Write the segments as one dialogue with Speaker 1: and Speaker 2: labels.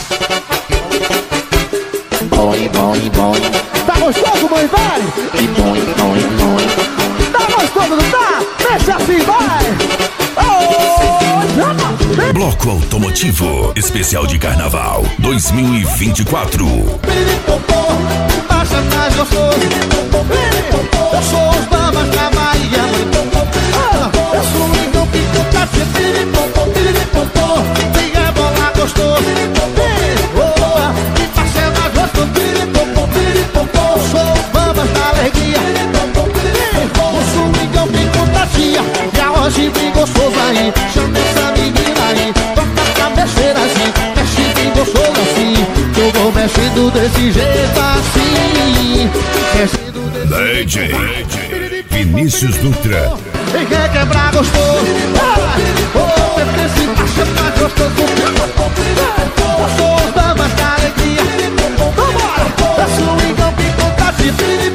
Speaker 1: Boy, boy, boy.
Speaker 2: Tá gostoso, mãe, vai?
Speaker 1: E boy, boy, boy.
Speaker 2: Tá gostoso, não tá? Deixa assim, vai! Oh,
Speaker 3: Bloco Automotivo Especial de Carnaval 2024.
Speaker 2: Baixa mais gostoso. Eu sou os bambas da Bahia. Eu sou o Igão Picotafia. Vem rebolar gostoso. Me passa mais gostoso. Eu sou os bambas da alegria. Eu sou o Igão Picotafia. E a hoje bem gostoso aí. Chama essa menina aí. Toca pra mexer assim. Mexe bem gostoso assim. Eu vou mexendo desse jeito assim. Mexendo desse
Speaker 3: DJ Vinícius Dutra.
Speaker 2: e quer quebrar gostoso. Oh, é preciso achar mais gostoso. Eu sou os bambas da alegria. Vambora! Eu sou o Igão Picotafia.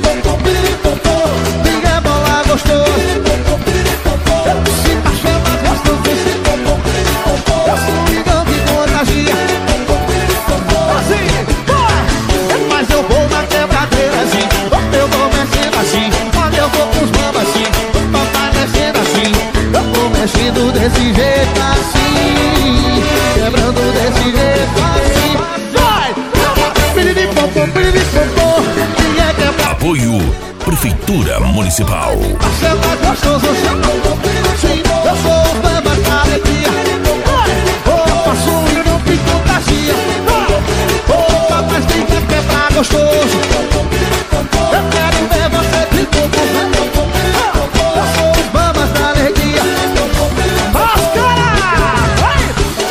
Speaker 2: Vem rebolar gostoso. Se achar mais gostoso. Eu sou o Igão Picotafia. Assim, vai! Mas eu vou na quebradeira assim. Eu vou mexendo assim. Quando eu vou com os bambas assim. Vai mexendo assim. Eu vou mexendo desse jeito assim. Quebrando desse jeito assim. Vai! Piriri-pom-pom, piriri-pom-pom. Quem é quebrar?
Speaker 3: Apoio Prefeitura Municipal.
Speaker 2: Você tá gostoso, sim, eu sou os bambas da alegria. Oh, faço um Igão Picotafia. Oh, mas tem que quebrar gostoso. Eu quero ver você tricotar. Eu sou os bambas da alegria. Os caras!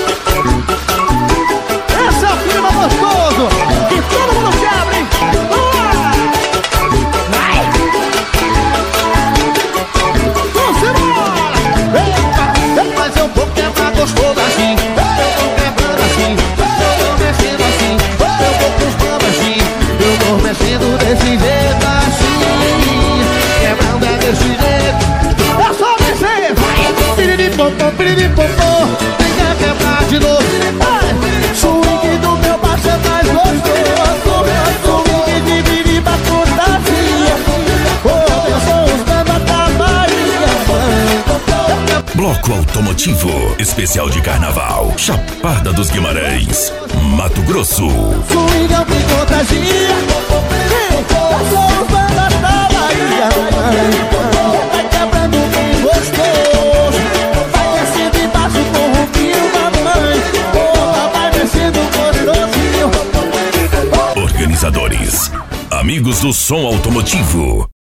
Speaker 2: Esse é o clima gostoso que todo mundo quebra, hein? Mas eu vou quebrar gostoso assim. Eu vou quebrando assim. Eu vou mexendo assim. Eu vou pros bambas assim. Eu vou mexendo desse jeito assim. Quebrando é desse jeito. É só mexer. Piriri-pom-pom, piriri-pom-pom. Tem que quebrar de novo. Swing do meu baixo é mais gostoso. Swing de biriba Picotafia. Oh, eu sou os bambas da Bahia.
Speaker 3: Bloco Automotivo Especial de Carnaval Chapada dos Guimarães, Mato Grosso.
Speaker 2: Swingão Picotafia. Eu sou os bambas da Bahia. Vai quebrando bem gostoso. Vai descendo embaixo com o rio, mamãe. Oh, vai descendo gostosinho.
Speaker 3: Organizadores Amigos do Som Automotivo.